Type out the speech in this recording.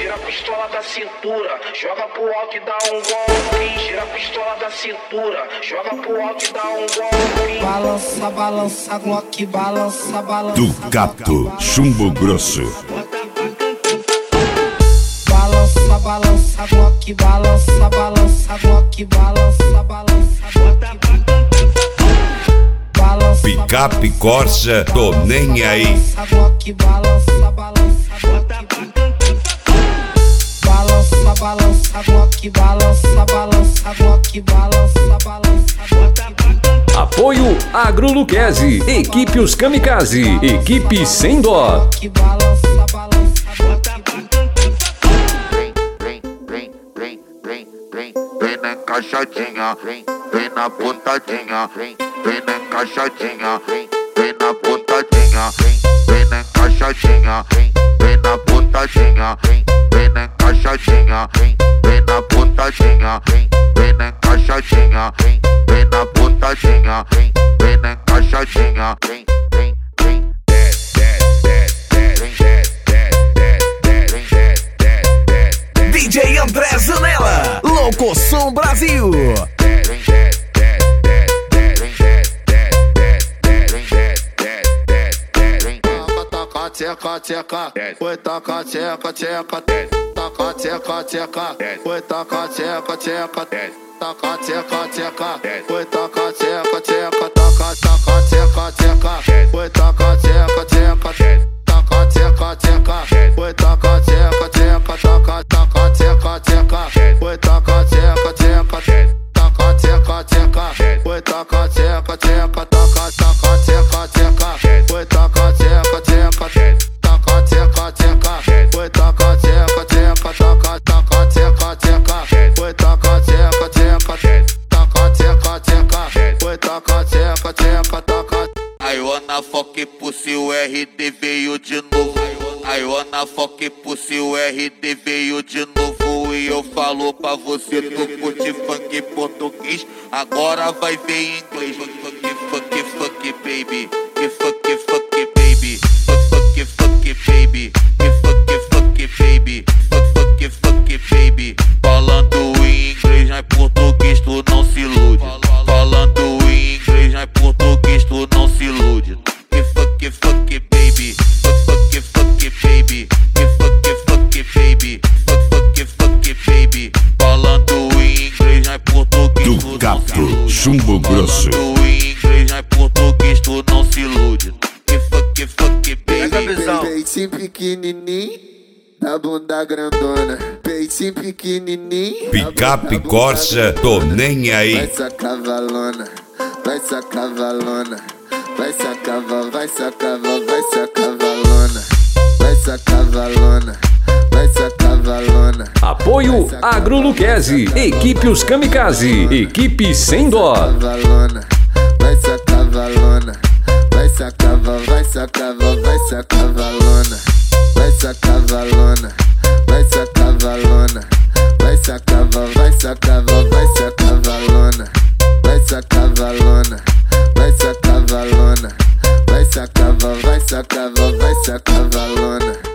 tira a pistola da cintura, joga pro alto e dá um golpe. Tira a pistola da cintura, joga pro alto e dá um golpe. Balança, balança, Glock, balança, balança. Ducato, chumbo grosso. Balança, balança, Glock, balança, balança, Glock, balança, balança. Picape Corsa, tô nem aí. Glock, balança, balança, balança, balança, Glock, balança, balança, Glock, balança, balança. Apoio Agroluqueze, equipe Os Kamikaze, equipe sem dó. Que balança, balança, vem na encaixadinha, vem na pontadinha, vem na encaixadinha, vem na pontadinha, vem na encaixadinha, vem na pontadinha, vem na encaixadinha, vem na pontadinha, vem na encaixadinha, vem na pontadinha, vem na encaixadinha, vem DJ André Zanella, Locoção Brasil. Tcheca, tcheca, foi taca, tcheca, tcheca, taca, tcheca, tcheca, foi taca, tcheca, tcheca, taca, tcheca, tcheca, foi taca, tcheca, tcheca, taca, taca, tcheca, tcheca, foi taca, tcheca, tcheca, taca, tcheca, tcheca, foi taca, tcheca, tcheca, taca, taca, tcheca, tcheca, foi taca, tcheca, tcheca, taca, tcheca, tcheca, foi taca, tcheca, tcheca, taca, taca, tcheca, tcheca, foi taca, tcheca, tcheca, taca, tcheca, tcheca, foi taca, tcheca, tcheca, taca, taca, tcheca, tcheca, foi taca, tcheca, tcheca, taca, tcheca, tcheca, foi taca, tcheca, tcheca, taca. I wanna fuck pussy, o RD veio de novo. I wanna fuck pussy, o RD veio de novo. E eu falo pra você, tu curte funk português, agora vai ver inglês. Fuck, fuck, fuck, baby. E fuck, fuck, baby. Fuck, fuck, baby. E fuck, fuck, baby. Fuck, fuck, baby. Falando em inglês, não é português, tu não se ilude. Falando em inglês, não é português, tu não se ilude. E fuck, fuck, baby. Fuck, fuck, baby. E fuck, fuck, baby. Fuck, fuck, baby. Falando em inglês, não é português, tu não se Ducato, ilude. chumbo grosso. Falando em inglês, não é português, tu não se ilude. E fuck, fuck, baby. Peitinho pequenininho, da bunda grandona. Peitinho pequenininho, Picape Corsa, tô nem aí. vai sacar valona, vai sacar valona, vai sacar, vai sacar, vai sacar valona, vai sacar valona, vai sacar valona. Apoio Agroluqueze, equipe Os Kamikaze, equipe sem dó. Valona, vai sacar valona, vai sacar, vai sacar, vai sacar valona, vai sacar valona, vai sacar valona, vai sacar, vai sacar, vai sacar valona, vai sacar valona, vai sacar valona, vai sacar, vai sacar, vai sacar valona.